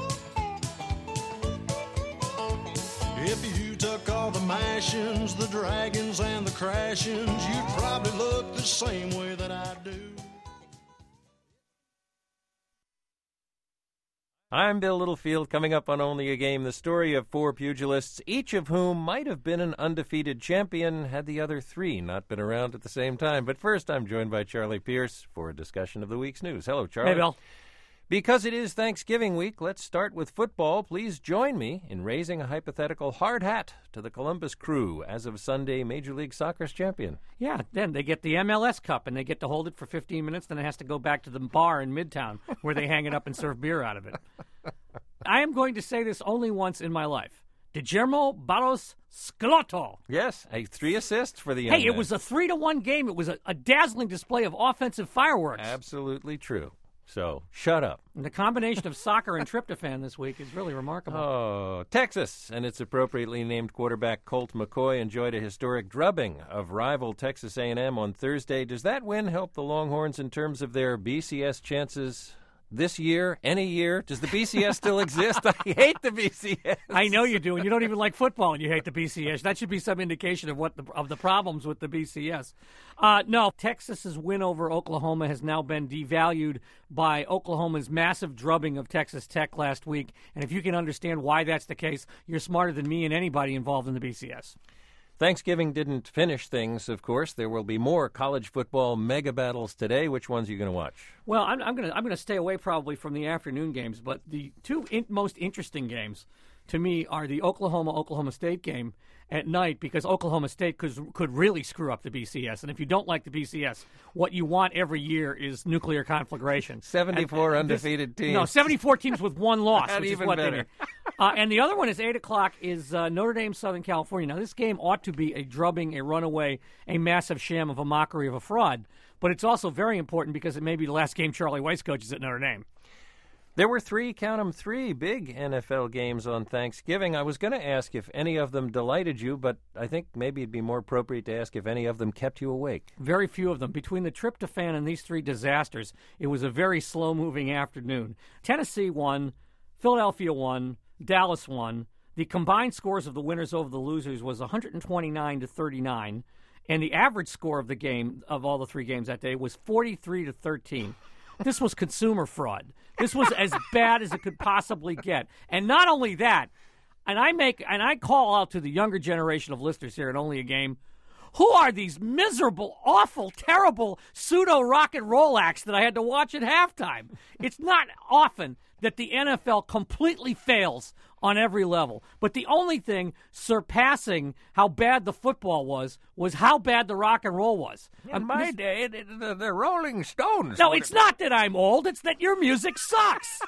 If you took all the mashings, the dragons, and the crashings, you'd probably look the same way that I do. I'm Bill Littlefield, coming up on Only a Game, the story of four pugilists, each of whom might have been an undefeated champion had the other three not been around at the same time. But first, I'm joined by Charlie Pierce for a discussion of the week's news. Hello, Charlie. Hey, Bill. Because it is Thanksgiving week, let's start with football. Please join me in raising a hypothetical hard hat to the Columbus Crew, as of Sunday, Major League Soccer's champion. Yeah, then they get the M L S Cup, and they get to hold it for fifteen minutes, then it has to go back to the bar in Midtown, where they hang it up and serve beer out of it. I am going to say this only once in my life. Guillermo Barros Schelotto. Yes, a three assists for the young Hey, it man. was a three to one game. It was a, a dazzling display of offensive fireworks. Absolutely true. So, shut up. And the combination of soccer and tryptophan this week is really remarkable. Oh, Texas and its appropriately named quarterback Colt McCoy enjoyed a historic drubbing of rival Texas A and M on Thursday. Does that win help the Longhorns in terms of their B C S chances this year, any year? Does the B C S still exist? I hate the B C S. I know you do, and you don't even like football, and you hate the B C S. That should be some indication of what the, of the problems with the B C S. Uh, no, Texas's win over Oklahoma has now been devalued by Oklahoma's massive drubbing of Texas Tech last week. And if you can understand why that's the case, you're smarter than me and anybody involved in the B C S. Thanksgiving didn't finish things, of course. There will be more college football mega battles today. Which ones are you going to watch? Well, I'm, I'm going to I'm going to stay away probably from the afternoon games, but the two in, most interesting games to me are the Oklahoma-Oklahoma State game at night, because Oklahoma State could, could really screw up the B C S. And if you don't like the B C S, what you want every year is nuclear conflagration. seventy-four and, and undefeated this, teams. No, seventy-four teams with one loss, Not which even is what better. they need. Uh, and the other one is eight o'clock, is uh, Notre Dame, Southern California. Now, this game ought to be a drubbing, a runaway, a massive sham of a mockery of a fraud. But it's also very important because it may be the last game Charlie Weiss coaches at Notre Dame. There were three, count 'em, three big N F L games on Thanksgiving. I was going to ask if any of them delighted you, but I think maybe it'd be more appropriate to ask if any of them kept you awake. Very few of them. Between the tryptophan and these three disasters, it was a very slow-moving afternoon. Tennessee won, Philadelphia won, Dallas won. The combined scores of the winners over the losers was one hundred twenty-nine to thirty-nine, and the average score of the game, of all the three games that day, was forty-three to thirteen. This was consumer fraud. This was as bad as it could possibly get. And not only that, and I make and I call out to the younger generation of listeners here at Only a Game, who are these miserable, awful, terrible pseudo rock and roll acts that I had to watch at halftime? It's not often that the N F L completely fails on every level. But the only thing surpassing how bad the football was was how bad the rock and roll was. In Um, my this- day, it, it, the, the Rolling Stones. No, would it's have- not that I'm old. It's that your music sucks.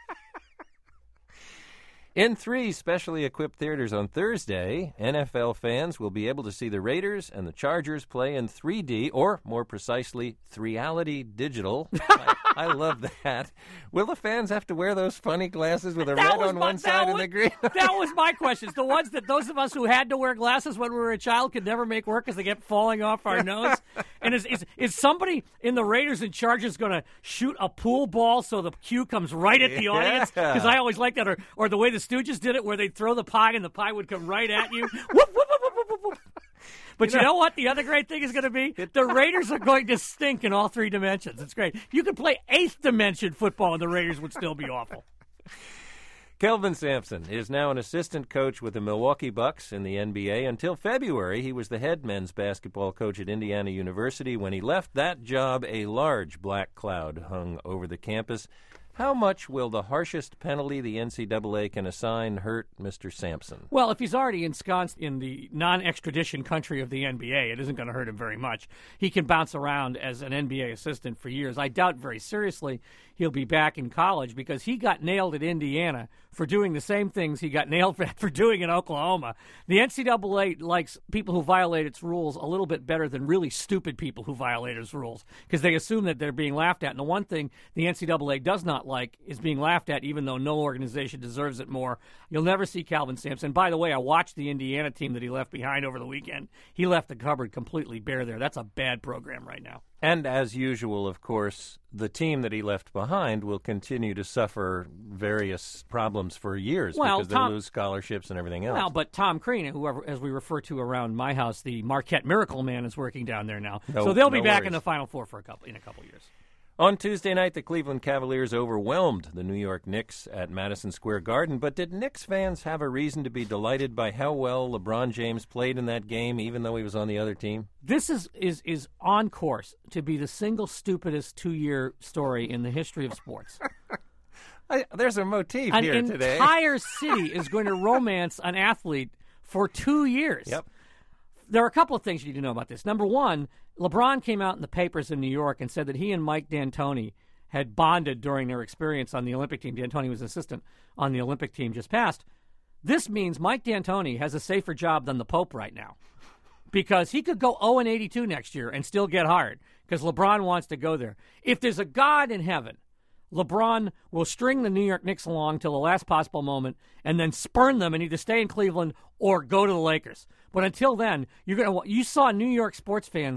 In three specially equipped theaters on Thursday, N F L fans will be able to see the Raiders and the Chargers play in three D, or more precisely, three-ality digital. I, I love that. Will the fans have to wear those funny glasses with a That red was on my- one that side was- and the green? That was my question. It's the ones that those of us who had to wear glasses when we were a child could never make work because they kept falling off our nose. And is, is is somebody in the Raiders and Chargers going to shoot a pool ball so the cue comes right at the Yeah. audience? Because I always liked that. Or, or the way the Stooges did it, where they'd throw the pie and the pie would come right at you. Whoop, whoop, whoop, whoop, whoop, whoop, whoop. But you You know, know- what? The other great thing is going to be the Raiders are going to stink in all three dimensions. It's great. You could play eighth dimension football, and the Raiders would still be awful. Kelvin Sampson is now an assistant coach with the Milwaukee Bucks in the N B A. Until February, he was the head men's basketball coach at Indiana University. When he left that job, a large black cloud hung over the campus. How much will the harshest penalty the N C double A can assign hurt Mister Sampson? Well, if he's already ensconced in the non-extradition country of the N B A, it isn't going to hurt him very much. He can bounce around as an N B A assistant for years. I doubt very seriously he'll be back in college because he got nailed at Indiana for doing the same things he got nailed for doing in Oklahoma. The N C double A likes people who violate its rules a little bit better than really stupid people who violate its rules because they assume that they're being laughed at. And the one thing the N C double A does not like is being laughed at, even though no organization deserves it more. You'll never see Calvin Sampson. By the way, I watched the Indiana team that he left behind over the weekend. He left the cupboard completely bare there. That's a bad program right now. And as usual, of course, the team that he left behind will continue to suffer various problems for years Well, because Tom- they'll lose scholarships and everything else. Well, but Tom Crean, whoever, as we refer to around my house, the Marquette Miracle Man, is working down there now. No- so they'll be no back worries. in the Final Four for a couple in a couple years. On Tuesday night, the Cleveland Cavaliers overwhelmed the New York Knicks at Madison Square Garden. But did Knicks fans have a reason to be delighted by how well LeBron James played in that game, even though he was on the other team? This is, is, is on course to be the single stupidest two-year story in the history of sports. I, there's a motif An here today. entire city is going to romance an athlete for two years. Yep. There are a couple of things you need to know about this. Number one, LeBron came out in the papers in New York and said that he and Mike D'Antoni had bonded during their experience on the Olympic team. D'Antoni was assistant on the Olympic team just passed. This means Mike D'Antoni has a safer job than the Pope right now because he could go oh and eighty-two next year and still get hired because LeBron wants to go there. If there's a God in heaven, LeBron will string the New York Knicks along till the last possible moment and then spurn them and either stay in Cleveland or go to the Lakers. But until then, you're gonna. You saw New York sports fans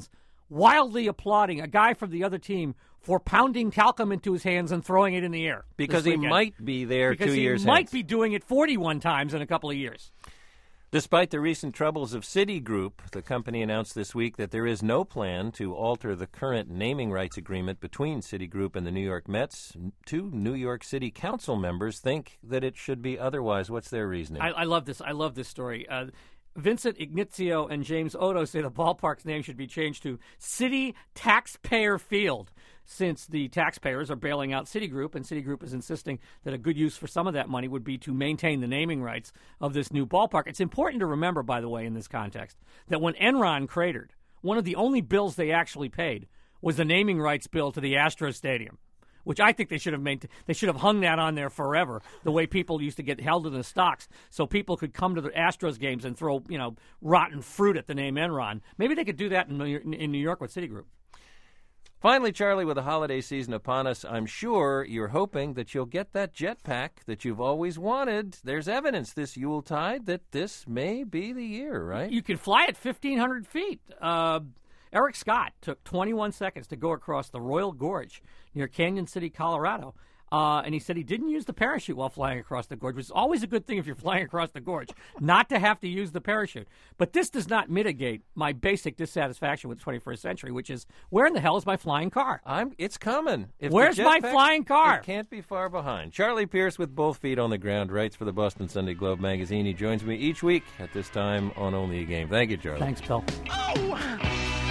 wildly applauding a guy from the other team for pounding talcum into his hands and throwing it in the air. Because he might be there because two he years might hence. be doing it forty-one times in a couple of years. Despite the recent troubles of Citigroup, the company announced this week that there is no plan to alter the current naming rights agreement between Citigroup and the New York Mets. Two New York City Council members think that it should be otherwise. What's their reasoning? I, I love this. I love this story. Uh, Vincent Ignizio and James Odo say the ballpark's name should be changed to City Taxpayer Field, since the taxpayers are bailing out Citigroup, and Citigroup is insisting that a good use for some of that money would be to maintain the naming rights of this new ballpark. It's important to remember, by the way, in this context, that when Enron cratered, one of the only bills they actually paid was the naming rights bill to the Astros Stadium, which I think they should have made. They should have hung that on there forever, the way people used to get held in the stocks, so people could come to the Astros games and throw, you know, rotten fruit at the name Enron. Maybe they could do that in New, in New York with Citigroup. Finally, Charlie, with the holiday season upon us, I'm sure you're hoping that you'll get that jetpack that you've always wanted. There's evidence this Yuletide that this may be the year, right? You can fly at fifteen hundred feet. Uh, Eric Scott took twenty-one seconds to go across the Royal Gorge near Canyon City, Colorado. Uh, and he said he didn't use the parachute while flying across the gorge, which is always a good thing if you're flying across the gorge, not to have to use the parachute. But this does not mitigate my basic dissatisfaction with the twenty-first century, which is, where in the hell is my flying car? I'm. It's coming. If Where's my jetpack- flying car? It can't be far behind. Charlie Pierce, with both feet on the ground, writes for the Boston Sunday Globe magazine. He joins me each week at this time on Only a Game. Thank you, Charlie. Thanks, Bill. Oh!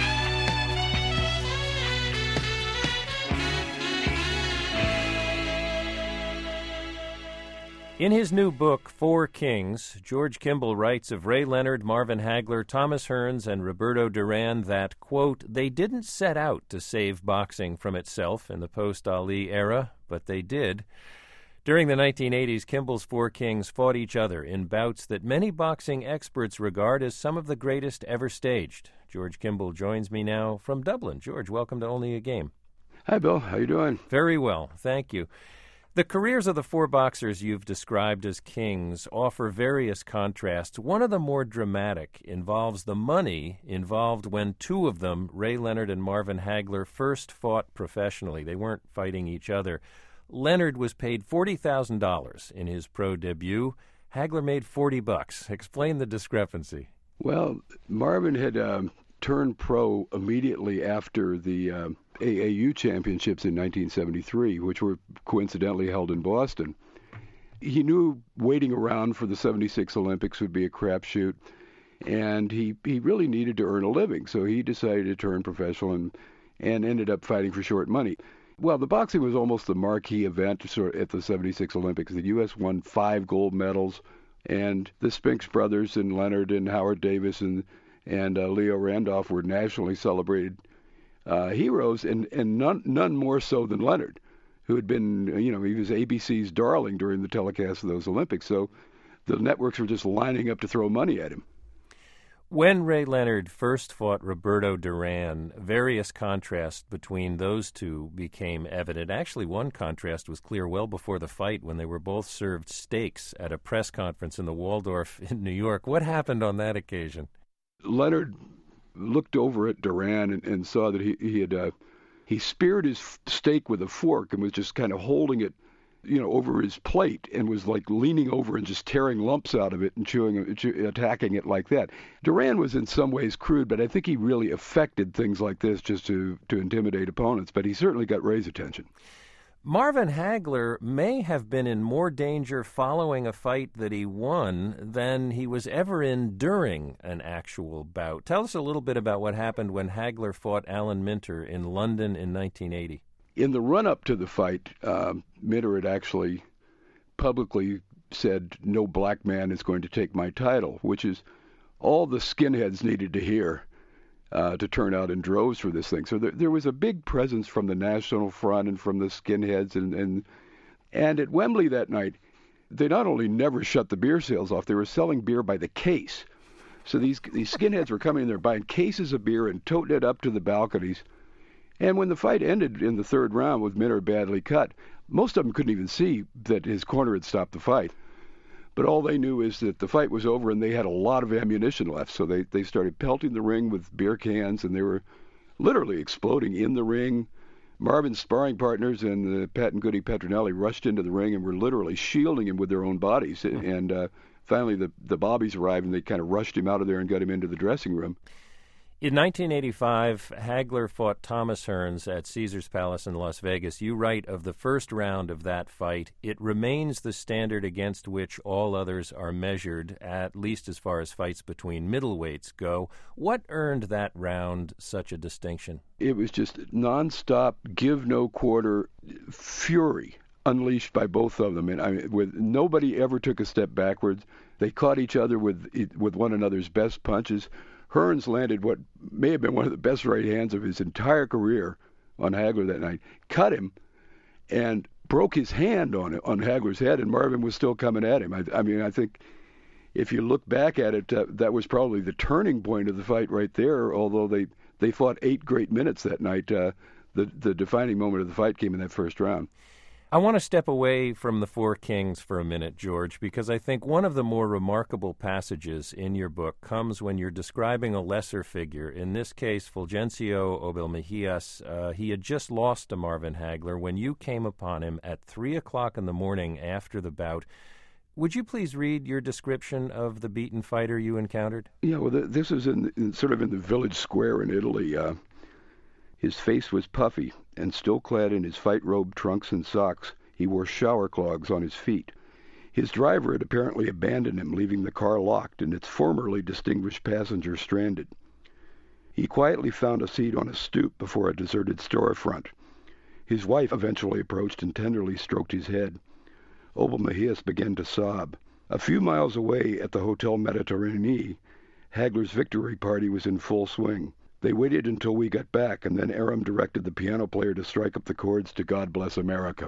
In his new book, Four Kings, George Kimball writes of Ray Leonard, Marvin Hagler, Thomas Hearns, and Roberto Duran that, quote, they didn't set out to save boxing from itself in the post-Ali era, but they did. During the nineteen eighties, Kimball's Four Kings fought each other in bouts that many boxing experts regard as some of the greatest ever staged. George Kimball joins me now from Dublin. George, welcome to Only a Game. Hi, Bill. How you doing? Very well, thank you. The careers of the four boxers you've described as kings offer various contrasts. One of the more dramatic involves the money involved when two of them, Ray Leonard and Marvin Hagler, first fought professionally. They weren't fighting each other. Leonard was paid forty thousand dollars in his pro debut. Hagler made forty bucks. Explain the discrepancy. Well, Marvin had um, turned pro immediately after the uh, A A U championships in nineteen seventy-three, which were coincidentally held in Boston. He knew waiting around for the seventy-six Olympics would be a crapshoot, and he, he really needed to earn a living, so he decided to turn professional and, and ended up fighting for short money. Well, the boxing was almost the marquee event at the seventy-six Olympics. The U S won five gold medals, and the Spinks brothers and Leonard and Howard Davis and, and uh, Leo Randolph were nationally celebrated Uh, heroes, and, and none, none more so than Leonard, who had been, you know, he was A B C's darling during the telecast of those Olympics. So the networks were just lining up to throw money at him. When Ray Leonard first fought Roberto Duran, various contrasts between those two became evident. Actually, one contrast was clear well before the fight when they were both served steaks at a press conference in the Waldorf in New York. What happened on that occasion? Leonard looked over at Duran and, and saw that he, he had uh, he speared his steak with a fork and was just kind of holding it, you know, over his plate and was like leaning over and just tearing lumps out of it and chewing, chew, attacking it like that. Duran was in some ways crude, but I think he really affected things like this just to, to intimidate opponents. But he certainly got Ray's attention. Marvin Hagler may have been in more danger following a fight that he won than he was ever in during an actual bout. Tell us a little bit about what happened when Hagler fought Alan Minter in London in nineteen eighty. In the run-up to the fight, uh, Minter had actually publicly said, no black man is going to take my title, which is all the skinheads needed to hear. Uh, to turn out in droves for this thing. So there, there was a big presence from the National Front and from the skinheads. And, and, and at Wembley that night, they not only never shut the beer sales off, they were selling beer by the case. So these, these skinheads were coming in there buying cases of beer and toting it up to the balconies. And when the fight ended in the third round with Minter badly cut, most of them couldn't even see that his corner had stopped the fight. But all they knew is that the fight was over and they had a lot of ammunition left. So they, they started pelting the ring with beer cans, and they were literally exploding in the ring. Marvin's sparring partners and uh, Pat and Goody Petronelli rushed into the ring and were literally shielding him with their own bodies. Mm-hmm. And uh, finally the, the Bobbies arrived, and they kind of rushed him out of there and got him into the dressing room. In nineteen eighty-five, Hagler fought Thomas Hearns at Caesars Palace in Las Vegas. You write of the first round of that fight, it remains the standard against which all others are measured, at least as far as fights between middleweights go. What earned that round such a distinction? It was just nonstop, give no quarter fury unleashed by both of them. And I mean, with nobody ever took a step backwards. They caught each other with with one another's best punches. Hearns landed what may have been one of the best right hands of his entire career on Hagler that night, cut him, and broke his hand on it, on Hagler's head, and Marvin was still coming at him. I, I mean, I think if you look back at it, uh, that was probably the turning point of the fight right there, although they, they fought eight great minutes that night. Uh, the, the defining moment of the fight came in that first round. I want to step away from the Four Kings for a minute, George, because I think one of the more remarkable passages in your book comes when you're describing a lesser figure, in this case, Fulgencio Obel Mejias. Uh, he had just lost to Marvin Hagler when you came upon him at three o'clock in the morning after the bout. Would you please read your description of the beaten fighter you encountered? Yeah, well, th- this is in, in sort of in the village square in Italy. Uh, his face was puffy, and still clad in his fight robe, trunks, and socks, he wore shower clogs on his feet. His driver had apparently abandoned him, leaving the car locked and its formerly distinguished passenger stranded. He quietly found a seat on a stoop before a deserted storefront. His wife eventually approached and tenderly stroked his head. Obel Mejias began to sob. A few miles away at the Hotel Mediterranee, Hagler's victory party was in full swing. They waited until we got back, and then Aram directed the piano player to strike up the chords to God Bless America.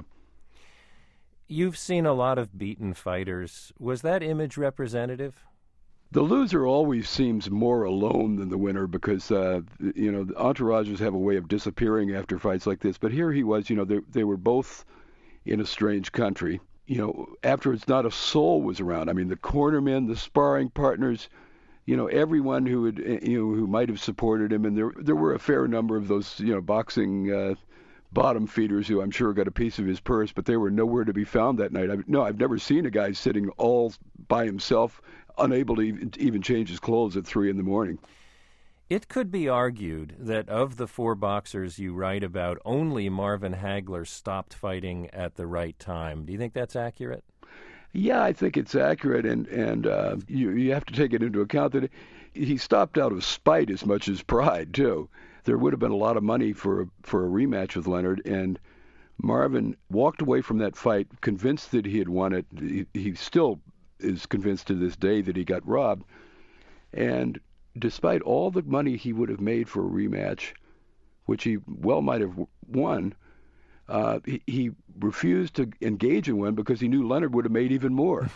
You've seen a lot of beaten fighters. Was that image representative? The loser always seems more alone than the winner because, uh, you know, the entourages have a way of disappearing after fights like this. But here he was, you know, they, they were both in a strange country. You know, afterwards, not a soul was around. I mean, the cornermen, the sparring partners, you know, everyone who had, you know, who might have supported him, and there there were a fair number of those, you know, boxing uh, bottom feeders who I'm sure got a piece of his purse, but they were nowhere to be found that night. I, no, I've never seen a guy sitting all by himself, unable to even, even change his clothes at three in the morning. It could be argued that of the four boxers you write about, only Marvin Hagler stopped fighting at the right time. Do you think that's accurate? Yeah, I think it's accurate, and and uh, you you have to take it into account that he stopped out of spite as much as pride too. There would have been a lot of money for a, for a rematch with Leonard, and Marvin walked away from that fight convinced that he had won it. He, he still is convinced to this day that he got robbed, and despite all the money he would have made for a rematch, which he well might have won. Uh, he, he refused to engage in one because he knew Leonard would have made even more.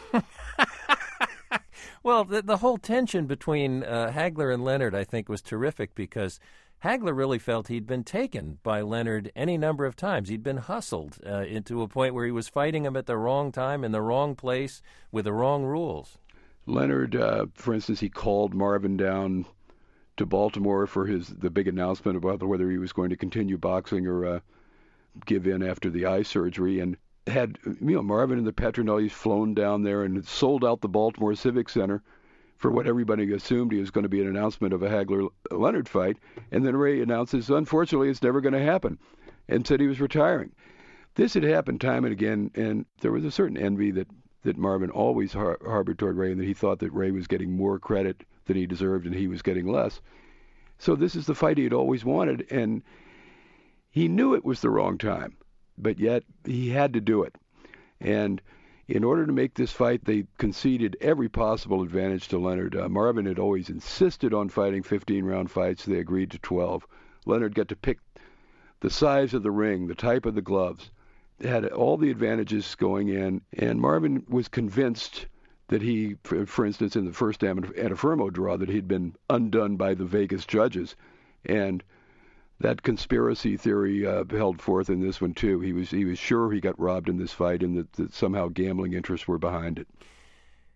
Well, the, the whole tension between uh, Hagler and Leonard, I think, was terrific because Hagler really felt he'd been taken by Leonard any number of times. He'd been hustled uh, into a point where he was fighting him at the wrong time, in the wrong place, with the wrong rules. Leonard, uh, for instance, he called Marvin down to Baltimore for his the big announcement about whether he was going to continue boxing or uh, give in after the eye surgery, and had you know Marvin and the Petronellis flown down there and sold out the Baltimore Civic Center for what everybody assumed he was going to be an announcement of a Hagler-Leonard fight, and then Ray announces, unfortunately, it's never going to happen, and said he was retiring. This had happened time and again, and there was a certain envy that, that Marvin always har- harbored toward Ray, and that he thought that Ray was getting more credit than he deserved and he was getting less. So this is the fight he had always wanted, and he knew it was the wrong time, but yet he had to do it. And in order to make this fight, they conceded every possible advantage to Leonard. Uh, Marvin had always insisted on fighting fifteen-round fights. They agreed to twelve. Leonard got to pick the size of the ring, the type of the gloves. They had all the advantages going in, and Marvin was convinced that he, for, for instance, in the first Antifermo draw, that he'd been undone by the Vegas judges. And that conspiracy theory uh, held forth in this one too. He was he was sure he got robbed in this fight, and that, that somehow gambling interests were behind it.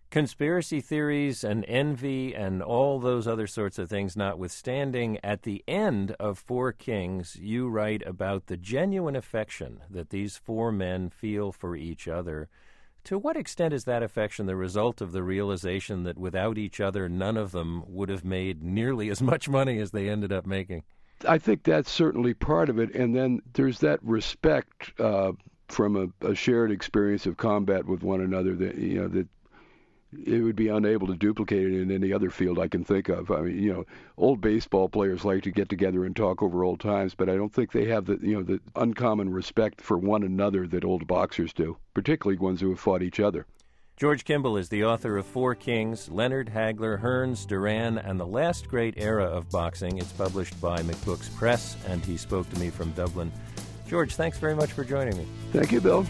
Conspiracy theories and envy and all those other sorts of things notwithstanding, at the end of Four Kings, you write about the genuine affection that these four men feel for each other. To what extent is that affection the result of the realization that without each other, none of them would have made nearly as much money as they ended up making? I think that's certainly part of it. And then there's that respect uh, from a, a shared experience of combat with one another that, you know, that it would be unable to duplicate it in any other field I can think of. I mean, you know, old baseball players like to get together and talk over old times, but I don't think they have the, you know, the uncommon respect for one another that old boxers do, particularly ones who have fought each other. George Kimball is the author of Four Kings, Leonard, Hagler, Hearns, Duran, and the Last Great Era of Boxing. It's published by McBooks Press, and he spoke to me from Dublin. George, thanks very much for joining me. Thank you, Bill.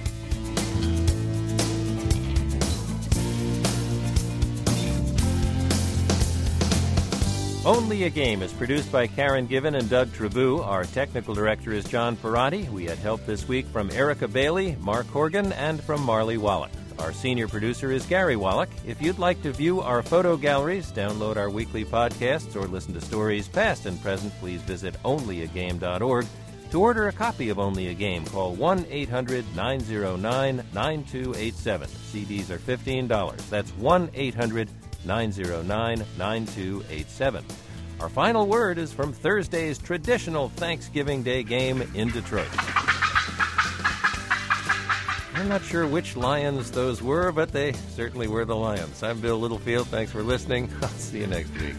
Only a Game is produced by Karen Given and Doug Trabou. Our technical director is John Perotti. We had help this week from Erica Bailey, Mark Horgan, and from Marley Wallach. Our senior producer is Gary Wallach. If you'd like to view our photo galleries, download our weekly podcasts, or listen to stories past and present, please visit only a game dot org. To order a copy of Only a Game, call one eight hundred nine oh nine nine two eight seven. C Ds are fifteen dollars. That's one eight hundred nine oh nine nine two eight seven. Our final word is from Thursday's traditional Thanksgiving Day game in Detroit. I'm not sure which Lions those were, but they certainly were the Lions. I'm Bill Littlefield. Thanks for listening. I'll see you next week.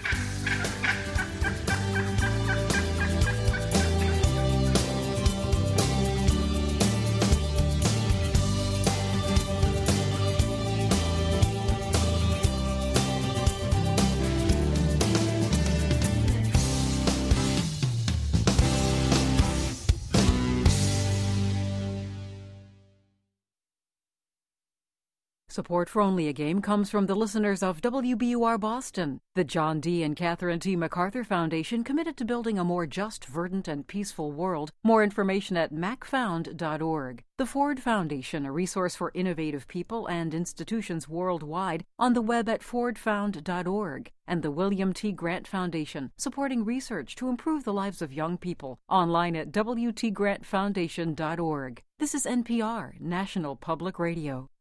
Support for Only a Game comes from the listeners of W B U R Boston, the John D. and Catherine T. MacArthur Foundation, committed to building a more just, verdant, and peaceful world. More information at mac found dot org. The Ford Foundation, a resource for innovative people and institutions worldwide, on the web at ford found dot org. And the William T. Grant Foundation, supporting research to improve the lives of young people, online at w t grant foundation dot org. This is N P R, National Public Radio.